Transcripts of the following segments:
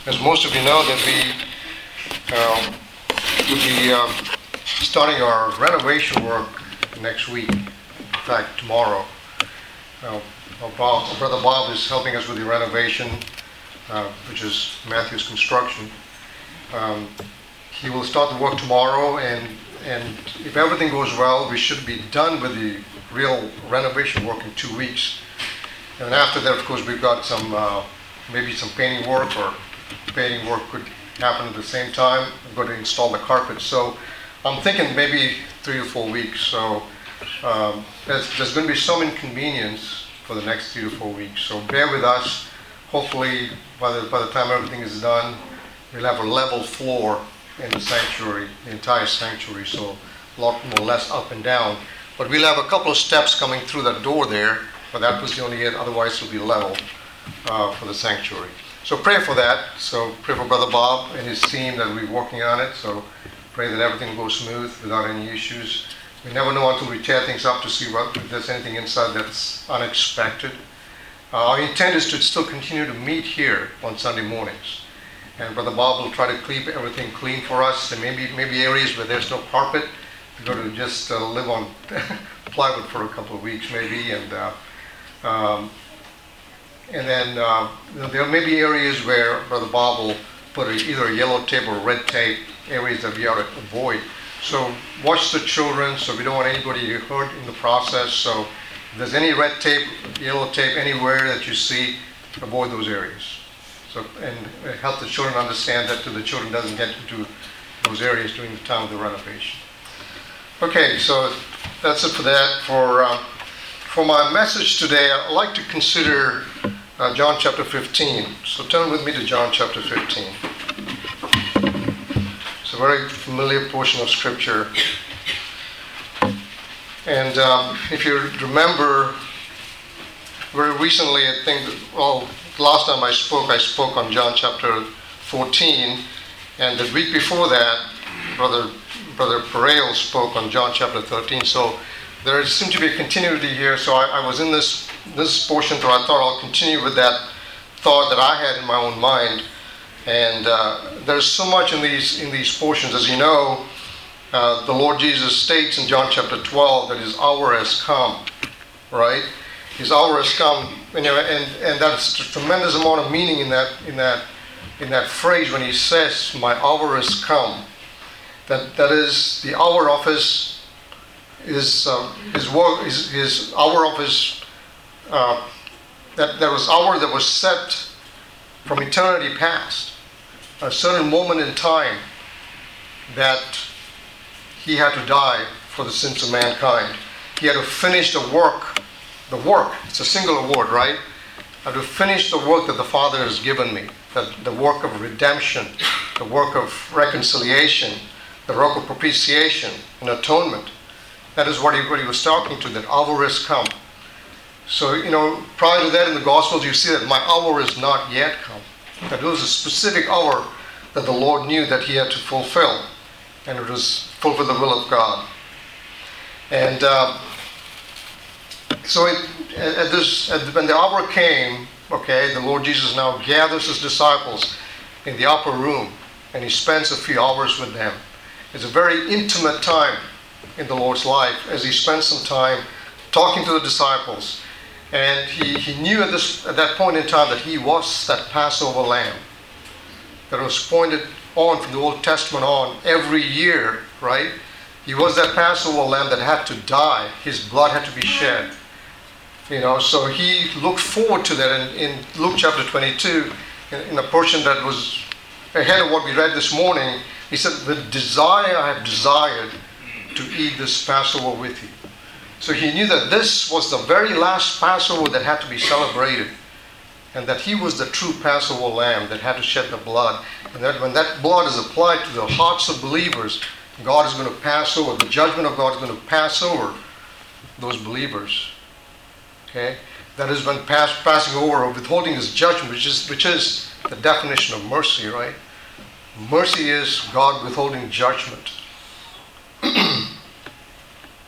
As most of you know, that will be starting our renovation work next week. In fact, tomorrow. Our brother Bob is helping us with the renovation, which is Matthew's construction. He will start the work tomorrow, and if everything goes well, we should be done with the real renovation work in 2 weeks. And after that, of course, we've got some maybe some painting work, or painting work could happen at the same time. I'm going to install the carpet. So I'm thinking maybe 3 to 4 weeks. So there's going to be some inconvenience for the next 3 to 4 weeks. So bear with us. Hopefully, by the time everything is done, we'll have a level floor in the sanctuary, the entire sanctuary. So a lot more less up and down. But we'll have a couple of steps coming through that door there. But that was the only it. Otherwise, it'll be level for the sanctuary. So pray for that. So pray for Brother Bob and his team that we're working on it. So pray that everything goes smooth without any issues. We never know until we tear things up to see if there's anything inside that's unexpected. Our intent is to still continue to meet here on Sunday mornings. And Brother Bob will try to keep everything clean for us. There may be areas where there's no carpet. We're going to just live on plywood for a couple of weeks maybe. And then there may be areas where Brother Bob will put either a yellow tape or red tape, areas that we ought to avoid. So watch the children, so we don't want anybody to get hurt in the process. So if there's any red tape, yellow tape anywhere that you see, avoid those areas. So, and help the children understand that the children doesn't get into those areas during the time of the renovation. Okay, so that's it for that. For my message today, I'd like to consider John chapter 15. So turn with me to John chapter 15. It's a very familiar portion of Scripture. And if you remember, very recently, I think, last time I spoke on John chapter 14. And the week before that, Brother Pereil spoke on John chapter 13. So there seemed to be a continuity here, so I was in this portion, so I thought I'll continue with that thought that I had in my own mind. And there's so much in these portions. As you know, the Lord Jesus states in John chapter 12 that His hour has come, right? His hour has come, and that's a tremendous amount of meaning in that phrase when He says, "My hour has come." That is the hour of His work, his hour of His, that was hour that was set from eternity past, a certain moment in time that He had to die for the sins of mankind. He had to finish the work, it's a singular word, right? I have to finish the work that the Father has given me, the work of redemption, the work of reconciliation, the work of propitiation and atonement. That is what he was talking to, that hour has come. So, prior to that in the Gospels, you see that my hour is not yet come. That it was a specific hour that the Lord knew that He had to fulfill. And it was fulfill the will of God. And so when the hour came, the Lord Jesus now gathers His disciples in the upper room. And He spends a few hours with them. It's a very intimate time in the Lord's life as He spent some time talking to the disciples. And he knew at that point in time that He was that Passover lamb that was pointed on from the Old Testament on every year, right? He was that Passover lamb that had to die. His blood had to be shed. So He looked forward to that. And in Luke chapter 22, in a portion that was ahead of what we read this morning, He said, "The desire I have desired to eat this Passover with you." So He knew that this was the very last Passover that had to be celebrated, and that He was the true Passover lamb that had to shed the blood. And that when that blood is applied to the hearts of believers, God is going to pass over, the judgment of God is going to pass over those believers. Okay? That is when passing over or withholding His judgment, which is the definition of mercy, right? Mercy is God withholding judgment.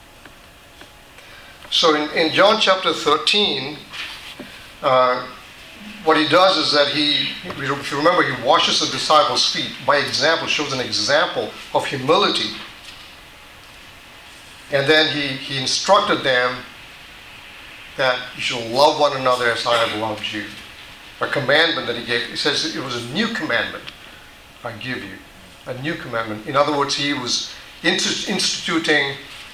So in John chapter 13, what he does is that if you remember, he washes the disciples' feet by example, shows an example of humility. And then he instructed them that you should love one another as I have loved you. A commandment that he gave. He says it was a new commandment I give you. A new commandment. In other words, he was instituting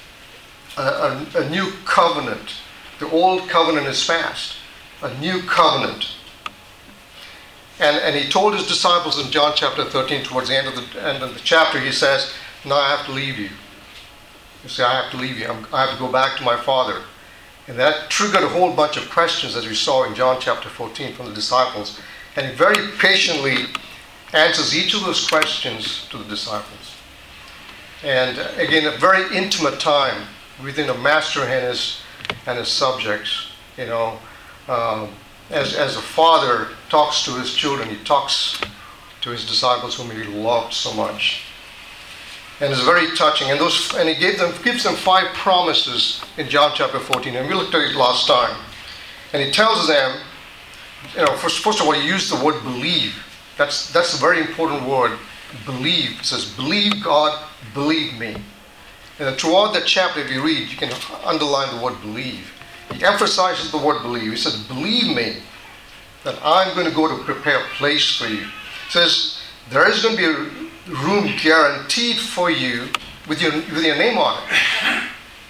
a new covenant. The old covenant is past. A new covenant. And he told his disciples in John chapter 13, towards the end of the chapter, he says, now I have to leave you. You say, I have to leave you. I have to go back to my Father. And that triggered a whole bunch of questions, as we saw in John chapter 14 from the disciples. And he very patiently answers each of those questions to the disciples. And again, a very intimate time within a master and his subjects. You know, as a father talks to his children, he talks to his disciples whom he loved so much. And it's very touching. And he gives them 5 promises in John chapter 14. And we looked at it last time. And he tells them, first of all, he used the word believe. That's a very important word. Believe. It says, believe God, believe me. And then throughout the chapter, if you read, you can underline the word believe. He emphasizes the word believe. He says, believe me that I'm going to go to prepare a place for you. He says, there is going to be a room guaranteed for you with your name on it.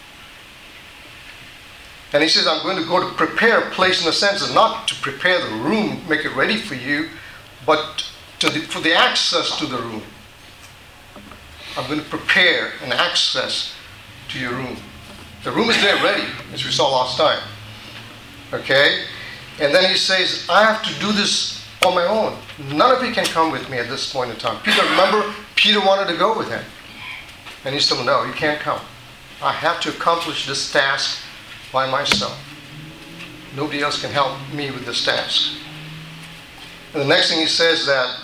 And he says, I'm going to go to prepare a place, in the sense of not to prepare the room, make it ready for you, but for the access to the room. I'm going to prepare an access to your room. The room is there ready, as we saw last time. Okay? And then he says, I have to do this on my own. None of you can come with me at this point in time. Remember, Peter wanted to go with him. And he said, no, you can't come. I have to accomplish this task by myself. Nobody else can help me with this task. And the next thing he says that,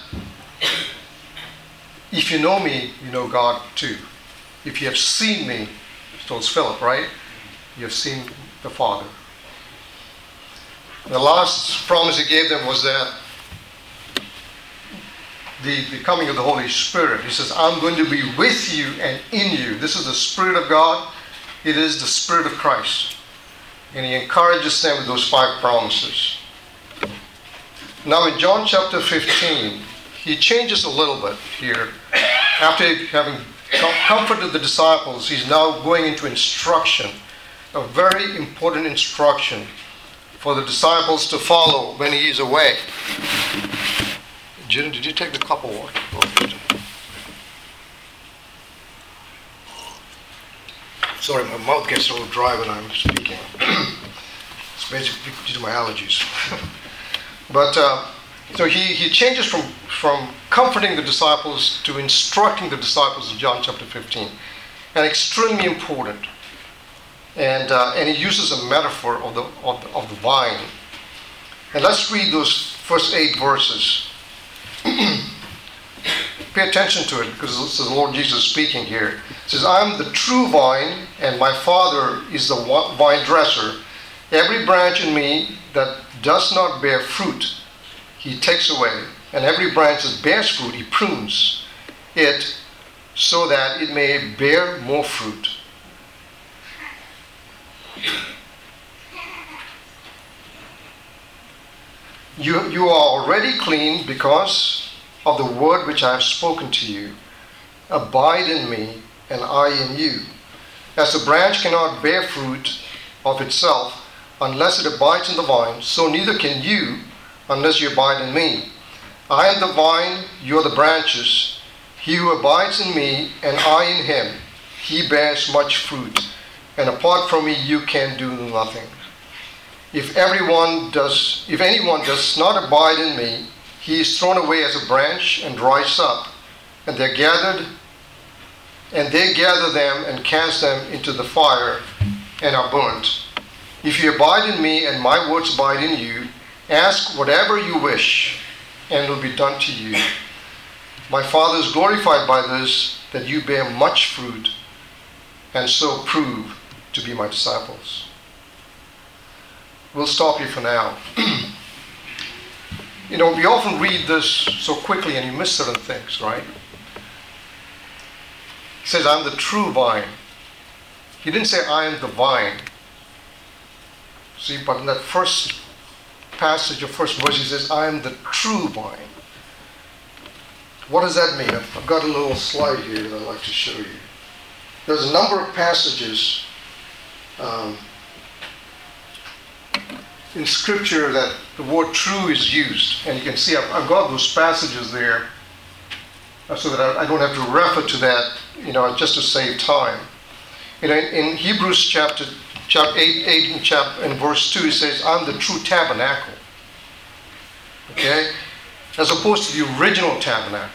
if you know me, you know God too. If you have seen me, so it's Philip, right? You have seen the Father. The last promise he gave them was that the coming of the Holy Spirit. He says, I'm going to be with you and in you. This is the Spirit of God. It is the Spirit of Christ. And he encourages them with those 5 promises. Now in John chapter 15, he changes a little bit here. After having comforted the disciples, he's now going into instruction. A very important instruction for the disciples to follow when he is away. Jim, did you take the cup of water? Sorry, my mouth gets a little dry when I'm speaking. It's basically due to my allergies. But so he changes from comforting the disciples to instructing the disciples in John chapter 15. And extremely important. And he uses a metaphor of the vine. And let's read those first 8 verses. Pay attention to it, because this is the Lord Jesus speaking here. It says, I'm the true vine, and my Father is the vine dresser. Every branch in me that does not bear fruit, he takes away. And every branch that bears fruit, he prunes it so that it may bear more fruit. You are already clean because of the word which I have spoken to you. Abide in me, and I in you. As a branch cannot bear fruit of itself unless it abides in the vine, so neither can you unless you abide in me. I am the vine, you are the branches. He who abides in me, and I in him, he bears much fruit. And apart from me, you can do nothing. If anyone does not abide in me, he is thrown away as a branch and dries up, and they gather them and cast them into the fire and are burnt. If you abide in me and my words abide in you, ask whatever you wish, and it will be done to you. My Father is glorified by this, that you bear much fruit, and so prove to be my disciples. We'll stop here for now. We often read this so quickly and you miss certain things, right? He says, I'm the true vine. He didn't say, I am the vine. See, but in that first passage or first verse, he says, I am the true vine. What does that mean? I've got a little slide here that I'd like to show you. There's a number of passages in Scripture that the word true is used. And you can see I've got those passages there so that I don't have to refer to that, just to save time. In Hebrews chapter 8 and verse 2, it says, I'm the true tabernacle. Okay? As opposed to the original tabernacle.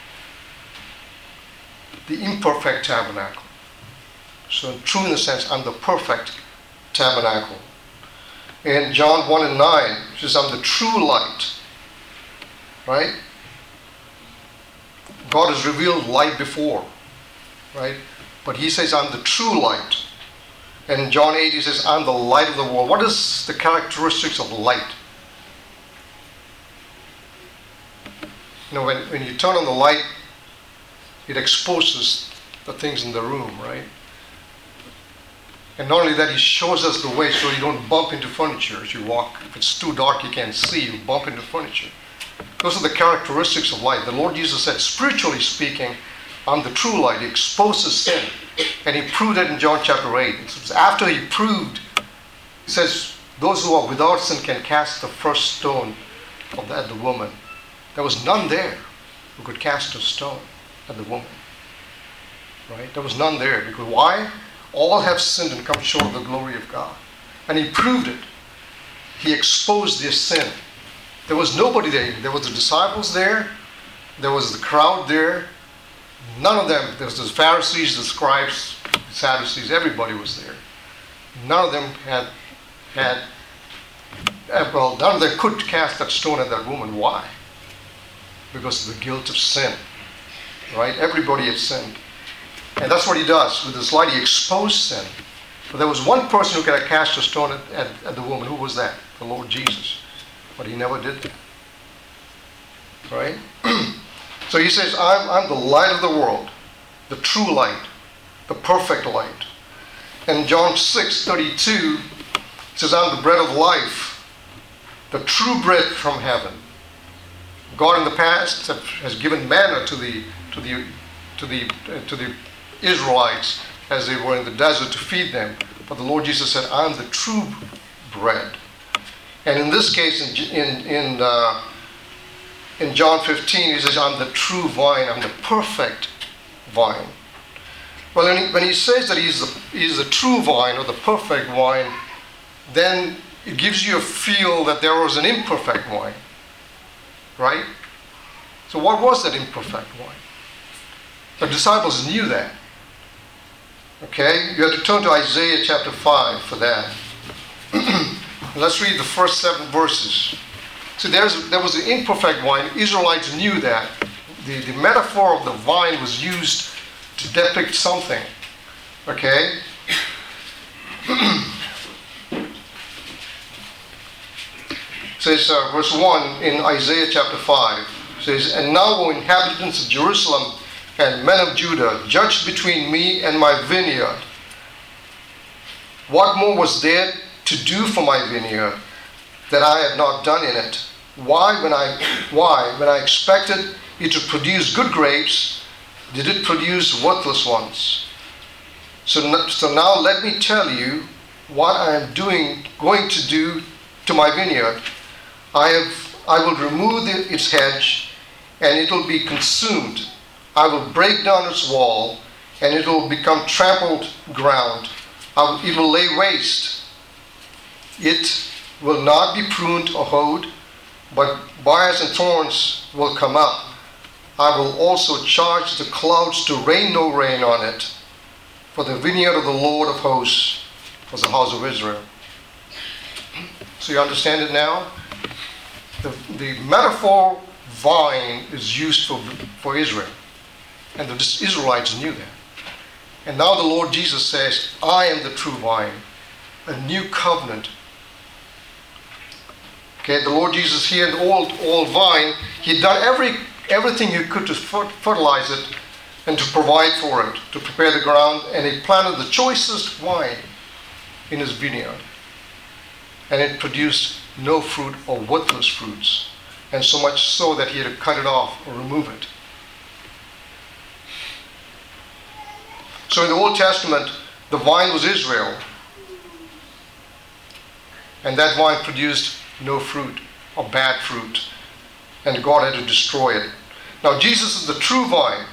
The imperfect tabernacle. So true in the sense, I'm the perfect tabernacle. In John 1 and 9, it says, I'm the true light. Right? God has revealed light before. Right? But he says, I'm the true light. And in John 8, he says, I'm the light of the world. What is the characteristics of light? When you turn on the light, it exposes the things in the room, right? And not only that, he shows us the way so you don't bump into furniture as you walk. If it's too dark, you can't see, you bump into furniture. Those are the characteristics of light. The Lord Jesus said, spiritually speaking, I'm the true light. He exposes sin. And he proved it in John chapter 8. It's after he proved, he says, those who are without sin can cast the first stone at the woman. There was none there who could cast a stone at the woman. Right? There was none there. Because why? All have sinned and come short of the glory of God. And he proved it. He exposed their sin. There was nobody there. There was the disciples there. There was the crowd there. None of them, there was the Pharisees, the scribes, the Sadducees, everybody was there. None of them none of them could cast that stone at that woman. Why? Because of the guilt of sin. Right? Everybody had sinned. And that's what he does. With this light, he exposed sin. But there was one person who could have cast a stone at the woman. Who was that? The Lord Jesus. But he never did that. Right? So he says, I'm the light of the world, the true light, the perfect light. And John 6:32 says, I'm the bread of life, the true bread from heaven. God in the past has given manna to the Israelites as they were in the desert to feed them. But the Lord Jesus said, I'm the true bread. And in this case, in John 15, he says, I'm the true vine, I'm the perfect vine. Well, when he says that he's the true vine or the perfect vine, then it gives you a feel that there was an imperfect vine. Right? So what was that imperfect vine? The disciples knew that. Okay? You have to turn to Isaiah chapter 5 for that. Let's read the first 7 verses. So there was an imperfect vine. Israelites knew that. The metaphor of the vine was used to depict something. Okay? Says verse 1 in Isaiah chapter 5. Says, and now, O inhabitants of Jerusalem and men of Judah, judge between me and my vineyard. What more was there to do for my vineyard that I have not done in it? Why, when I expected it to produce good grapes, did it produce worthless ones? So now let me tell you what I am going to do to my vineyard. I will remove its hedge, and it will be consumed. I will break down its wall, and it will become trampled ground. It will lay waste. It will not be pruned or hoed, but briars and thorns will come up. I will also charge the clouds to rain no rain on it, for the vineyard of the Lord of hosts was the house of Israel. So you understand it now? The metaphor vine is used for Israel. And the Israelites knew that. And now the Lord Jesus says, I am the true vine, a new covenant Okay, the Lord Jesus here in the old vine, He'd done everything He could to fertilize it and to provide for it, to prepare the ground, and He planted the choicest vine in His vineyard. And it produced no fruit or worthless fruits, and so much so that He had to cut it off or remove it. So in the Old Testament, the vine was Israel, and that vine produced no fruit or bad fruit, and God had to destroy it. Now Jesus is the true vine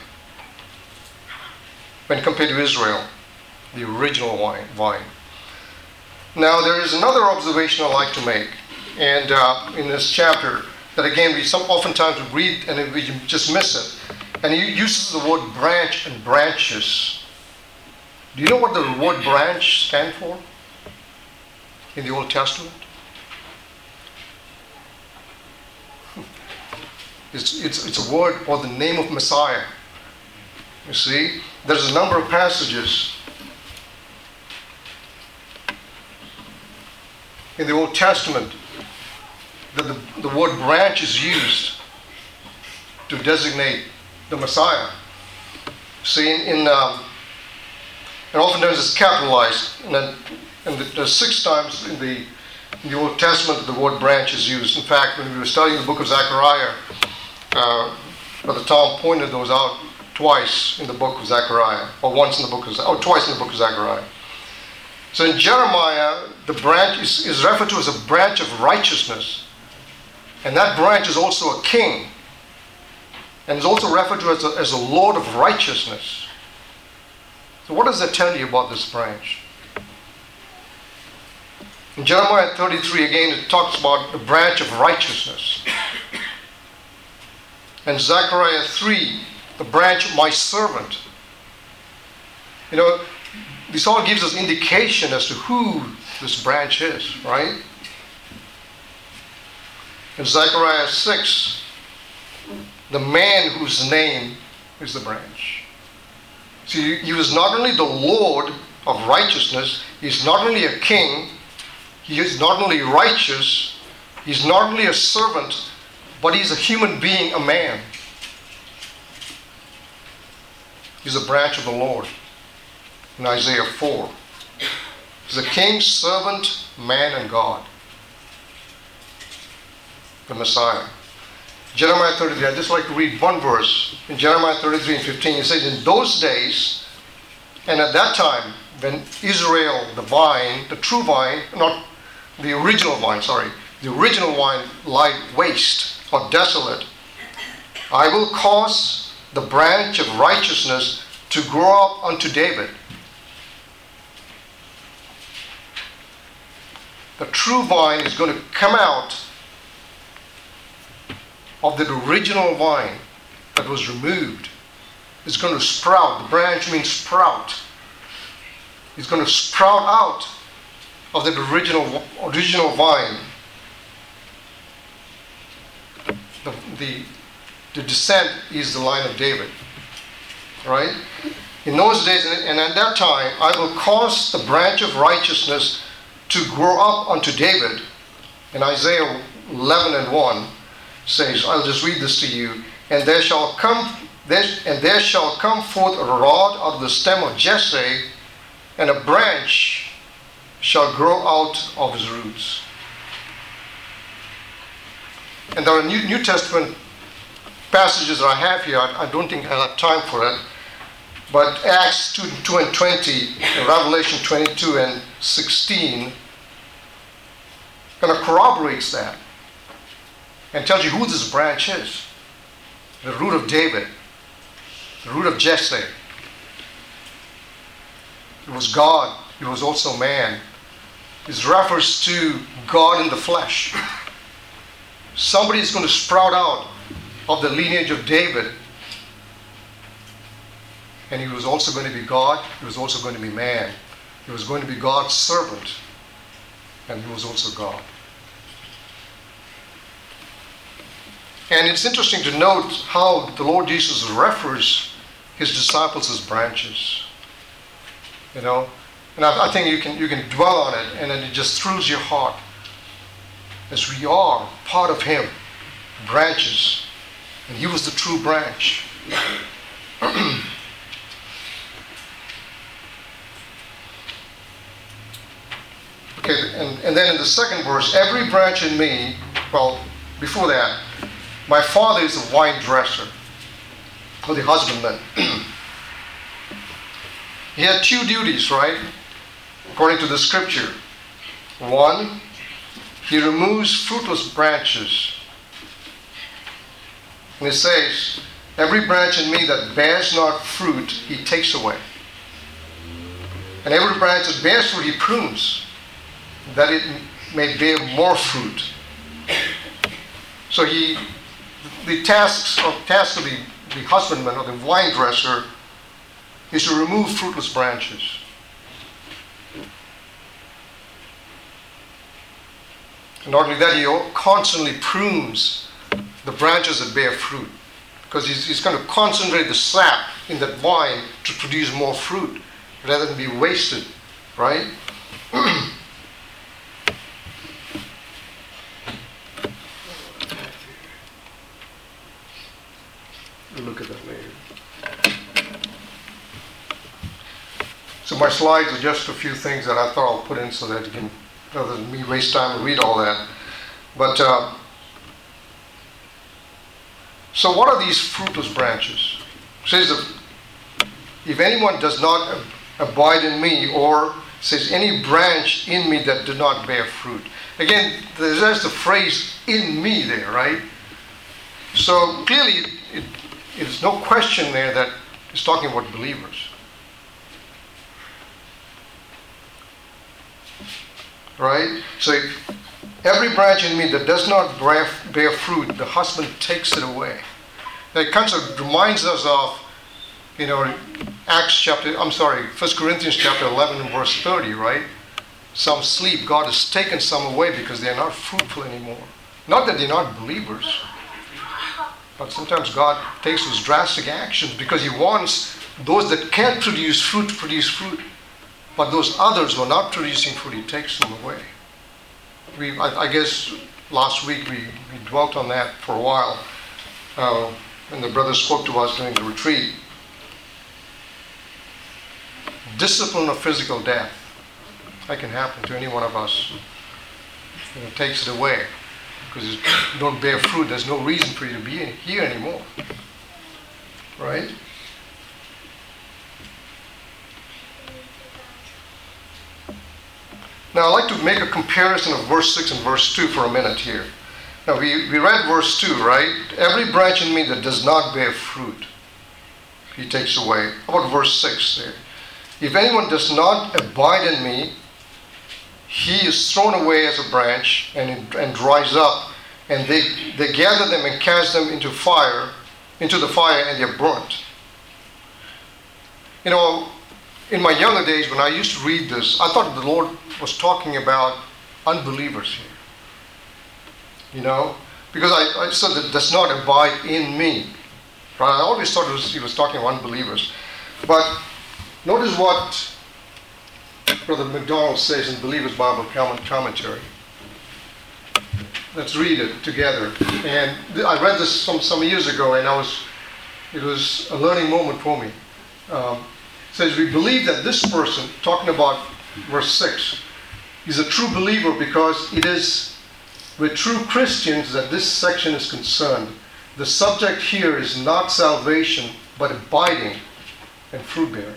when compared to Israel, the original vine. Now there is another observation I like to make, and in this chapter, that again we oftentimes read and we just miss it. And he uses the word branch and branches. Do you know what the word branch stands for in the Old Testament? It's a word or the name of Messiah. You see, there's a number of passages in the Old Testament that the word branch is used to designate the Messiah. See, and oftentimes it's capitalized, and there's 6 times in the Old Testament that the word branch is used. In fact, when we were studying the book of Zechariah, Brother Tom pointed those out twice in the book of Zechariah, or twice in the book of Zechariah. So in Jeremiah, the branch is referred to as a branch of righteousness. And that branch is also a king. And is also referred to as a Lord of righteousness. So what does that tell you about this branch? In Jeremiah 33, again, it talks about the branch of righteousness. And Zechariah 3, the branch of my servant. You know, this all gives us indication as to who this branch is, right? In Zechariah 6, the man whose name is the branch. See, he was not only the Lord of righteousness, he's not only a king, he is not only righteous, he's not only a servant, but he's a human being, a man. He's a branch of the Lord. In Isaiah 4. He's a king, servant, man, and God. The Messiah. Jeremiah 33, I'd just like to read one verse. In Jeremiah 33 and 15, it says, in those days, and at that time, when Israel, the vine, the true vine, not the original vine, the original vine lied waste or desolate, I will cause the branch of righteousness to grow up unto David. The true vine is going to come out of the original vine that was removed. It's going to sprout. The branch means sprout. It's going to sprout out of the original vine. The descent is the line of David. Right? In those days, and at that time, I will cause the branch of righteousness to grow up unto David. And Isaiah 11 and 1 says, I'll just read this to you. And there shall come forth a rod out of the stem of Jesse, and a branch shall grow out of his roots. And there are New Testament passages that I have here. I don't think I have time for it. But Acts 2 and 20, and Revelation 22 and 16 kind of corroborates that and tells you who this branch is. The root of David, the root of Jesse. It was God, it was also man. It refers to God in the flesh. Somebody is going to sprout out of the lineage of David. And he was also going to be God. He was also going to be man. He was going to be God's servant. And he was also God. And it's interesting to note how the Lord Jesus refers his disciples as branches. You know? And I think you can dwell on it, and then it just thrills your heart. as we are part of Him, branches, and He was the true branch. Okay, and then in the second verse, every branch in me, well, before that, my Father is a vine dresser, or the husbandman. He had two duties, right? According to the scripture. One, He removes fruitless branches. And it says, every branch in me that bears not fruit, He takes away. And every branch that bears fruit, He prunes, that it may bear more fruit. So the task of the husbandman or the vine dresser is to remove fruitless branches. And not only that, He constantly prunes the branches that bear fruit, because he's going to concentrate the sap in that vine to produce more fruit rather than be wasted, right? We'll look at that later. So my slides are just a few things that I thought I'll put in so that you can, rather than me waste time and read all that. But so what are these fruitless branches? It says that if anyone does not abide in me, or says any branch in me that did not bear fruit. Again, there's the phrase "in me" there, right? So clearly, it's no question there that it's talking about believers. Right? So every branch in me that does not bear fruit, the husband takes it away. It kind of reminds us of, 1 Corinthians chapter 11 and verse 30, right? Some sleep. God has taken some away because they're not fruitful anymore. Not that they're not believers, but sometimes God takes those drastic actions because He wants those that can produce fruit to produce fruit. But those others who are not producing fruit, He takes them away. I guess last week we dwelt on that for a while when the brother spoke to us during the retreat. Discipline of physical death. That can happen to any one of us. It takes it away. Because you don't bear fruit, there's no reason for you to be here anymore. Right? Now I'd like to make a comparison of verse 6 and verse 2 for a minute here. Now we read verse 2, right? Every branch in me that does not bear fruit, He takes away. How about verse 6 there? If anyone does not abide in me, he is thrown away as a branch and dries up, and they gather them and cast them into the fire, and they're burnt. In my younger days when I used to read this, I thought the Lord was talking about unbelievers here. Because I said that does not abide in me. Right? I always thought He was talking about unbelievers. But notice what Brother McDonald says in Believer's Bible Commentary. Let's read it together. And I read this some years ago, and it was a learning moment for me. It says, we believe that this person, talking about verse 6, is a true believer because it is with true Christians that this section is concerned. The subject here is not salvation, but abiding and fruit bearing.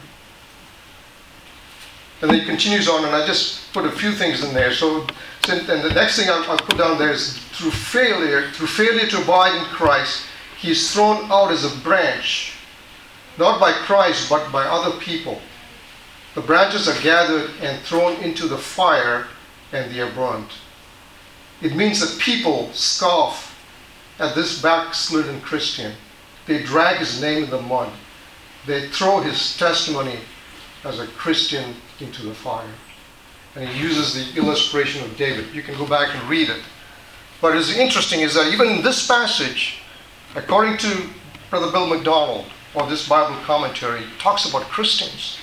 And then he continues on, and I just put a few things in there. And the next thing I'll put down there is through failure to abide in Christ, he is thrown out as a branch, not by Christ, but by other people. The branches are gathered and thrown into the fire, and they are burnt. It means that people scoff at this backslidden Christian. They drag his name in the mud. They throw his testimony as a Christian into the fire. And he uses the illustration of David. You can go back and read it. But what's interesting is that even in this passage, according to Brother Bill McDonald, or this Bible commentary, talks about Christians.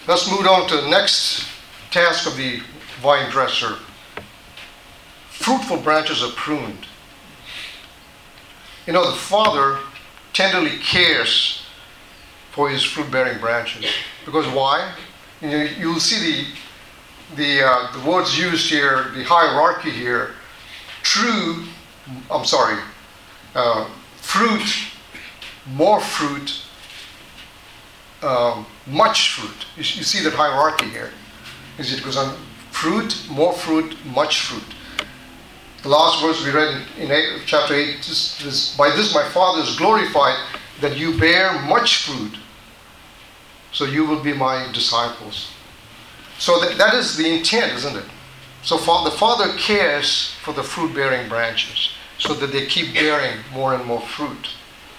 Let's move on to the next task of the vine dresser. Fruitful branches are pruned. You know, the Father tenderly cares for his fruit-bearing branches. Because why? You'll see the words used here, the hierarchy here. Fruit, more fruit, much fruit. You see that hierarchy here. It goes on fruit, more fruit, much fruit. The last verse we read in chapter 8, by this my Father is glorified, that you bear much fruit, so you will be my disciples. So that is the intent, isn't it? So the Father cares for the fruit-bearing branches, so that they keep bearing more and more fruit.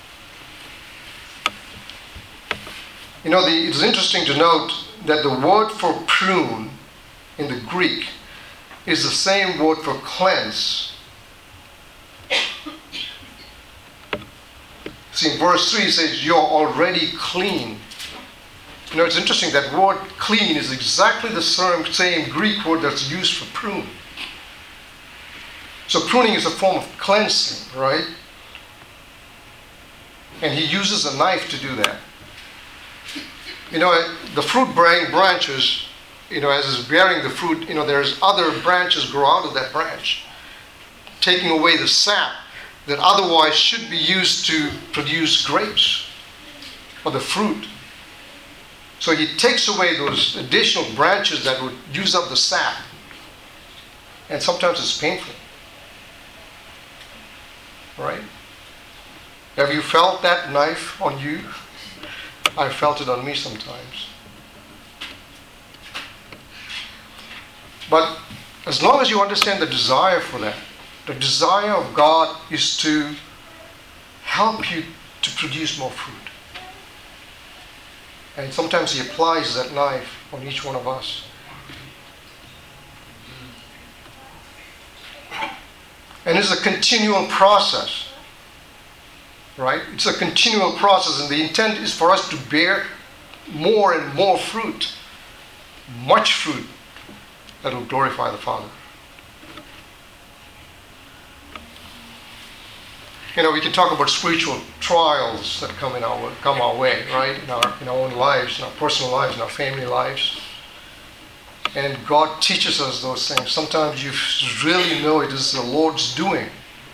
You know, it's interesting to note that the word for prune in the Greek is the same word for cleanse. See, in verse 3 it says, you're already clean. You know, it's interesting that word clean is exactly the same Greek word that's used for prune. So pruning is a form of cleansing, right? And he uses a knife to do that. You know, the fruit-bearing branches, you know, as it's bearing the fruit, you know, there's other branches grow out of that branch, taking away the sap that otherwise should be used to produce grapes or the fruit. So he takes away those additional branches that would use up the sap. And sometimes it's painful. Right? Have you felt that knife on you? I felt it on me sometimes. But as long as you understand the desire for that, the desire of God is to help you to produce more fruit. And sometimes he applies that knife on each one of us. And it's a continual process. Right? It's a continual process, and the intent is for us to bear more and more fruit. Much fruit that will glorify the Father. You know, we can talk about spiritual trials that come our way, right? In our own lives, in our personal lives, in our family lives. And God teaches us those things. Sometimes you really know it is the Lord's doing.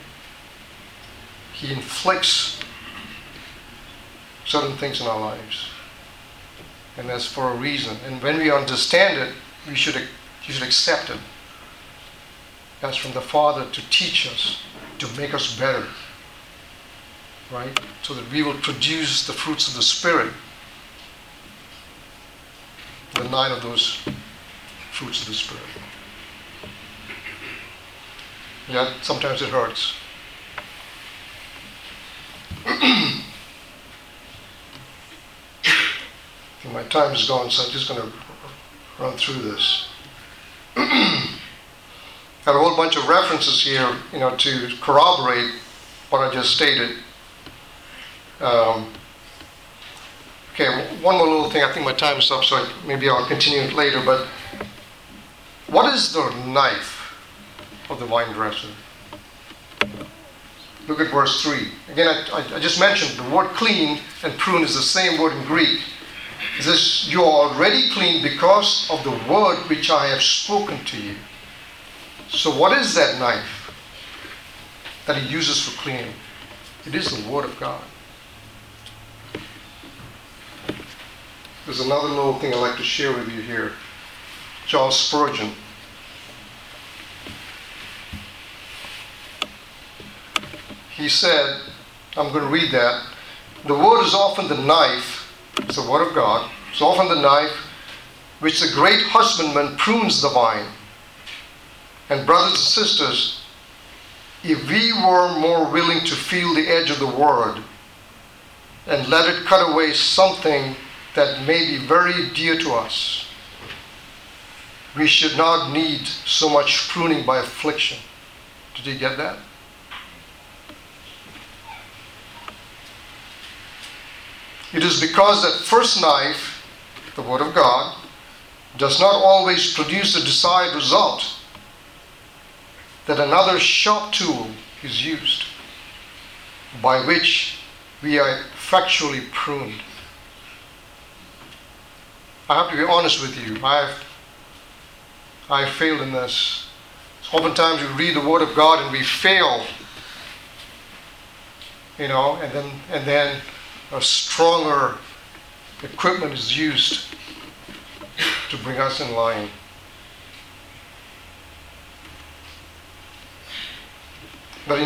He inflicts certain things in our lives. And that's for a reason. And when we understand it, you should accept it. That's from the Father to teach us, to make us better. Right? So that we will produce the fruits of the Spirit. The 9 of those fruits of the Spirit. Yeah, sometimes it hurts. My time is gone, so I'm just going to run through this. Got a whole bunch of references here, you know, to corroborate what I just stated. Okay, one more little thing. I think my time is up, so maybe I'll continue it later. But what is the knife of the vine dresser? Look at verse 3. Again, I just mentioned the word clean and prune is the same word in Greek. It says, you are already clean because of the word which I have spoken to you. So what is that knife that he uses for cleaning? It is the word of God. There's another little thing I'd like to share with you here. Charles Spurgeon. He said, I'm going to read that. The word is often the knife, it's the word of God, it's often the knife which the great husbandman prunes the vine. And brothers and sisters, if we were more willing to feel the edge of the word and let it cut away something that may be very dear to us, we should not need so much pruning by affliction. Did you get that? It is because that first knife, the Word of God, does not always produce the desired result, that another sharp tool is used by which we are effectually pruned. I have to be honest with you. I failed in this. Oftentimes we read the Word of God and we fail, and then a stronger equipment is used to bring us in line. But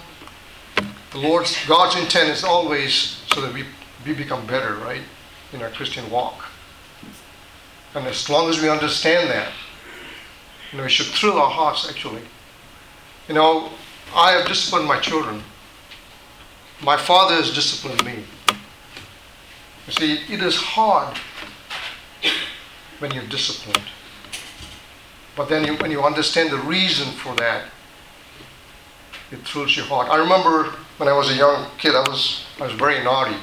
God's intent is always so that we become better, right, in our Christian walk. And as long as we understand that, it should thrill our hearts, actually. I have disciplined my children. My father has disciplined me. You see, it is hard when you're disciplined. But then when you understand the reason for that, it thrills your heart. I remember when I was a young kid, I was very naughty.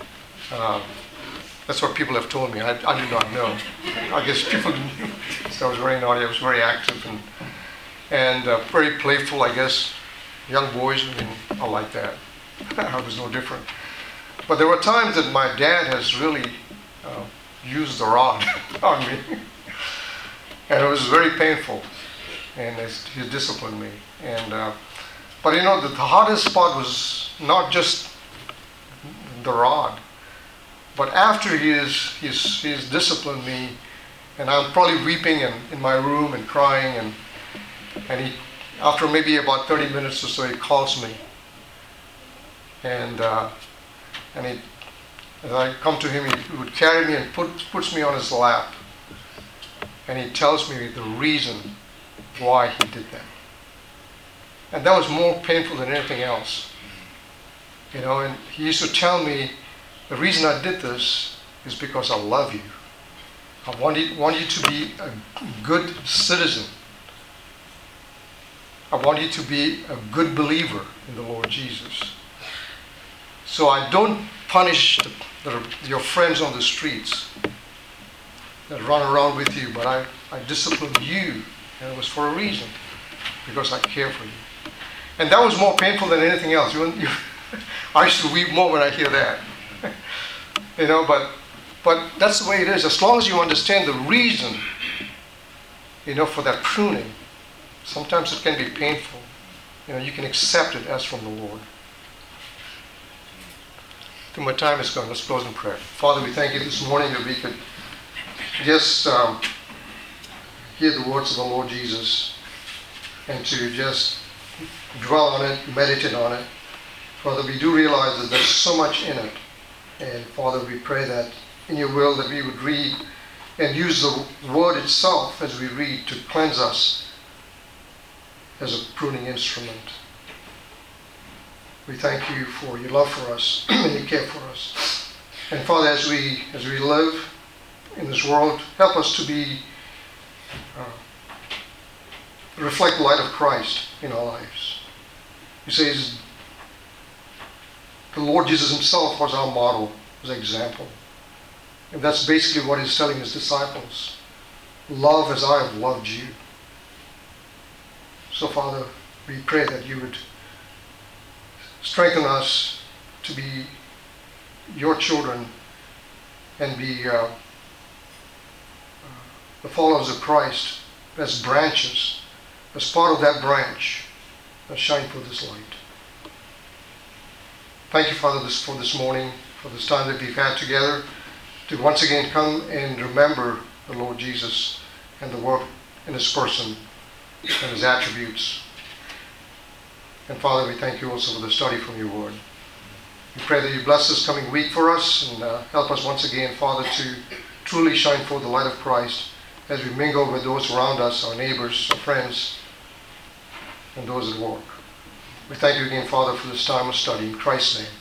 That's what people have told me. I did not know. I guess people knew. So I was very naughty. I was very active and very playful, I guess. Young boys, are like that. I was no different. But there were times that my dad has really used the rod on me. And it was very painful. And he disciplined me. But the hardest part was not just the rod. But after he's disciplined me, and I'm probably weeping in my room and crying, and he, after maybe about 30 minutes or so, he calls me, and as I come to him, he would carry me and puts me on his lap, and he tells me the reason why he did that, and that was more painful than anything else, And he used to tell me, the reason I did this is because I love you. I want you to be a good citizen. I want you to be a good believer in the Lord Jesus. So I don't punish your friends on the streets that run around with you, but I discipline you, and it was for a reason, because I care for you. And that was more painful than anything else. I used to weep more when I hear that. But that's the way it is. As long as you understand the reason, for that pruning, sometimes it can be painful. You can accept it as from the Lord. Till my time is gone, let's close in prayer. Father, we thank you this morning that we could just hear the words of the Lord Jesus and to just dwell on it, meditate on it. Father, we do realize that there's so much in it. And Father, we pray that in your will that we would read and use the word itself as we read to cleanse us as a pruning instrument. We thank you for your love for us and your care for us. And Father, as we live in this world, help us to reflect the light of Christ in our lives. He says, the Lord Jesus himself was our model, was an example. And that's basically what he's telling his disciples. Love as I have loved you. So Father, we pray that you would strengthen us to be your children and be the followers of Christ as branches, as part of that branch that shine for this light. Thank you, Father, for this morning, for this time that we've had together, to once again come and remember the Lord Jesus and the work in his person and his attributes. And Father, we thank you also for the study from your word. We pray that you bless this coming week for us and help us once again, Father, to truly shine forth the light of Christ as we mingle with those around us, our neighbors, our friends, and those at work. We thank you again, Father, for this time of study. In Christ's name.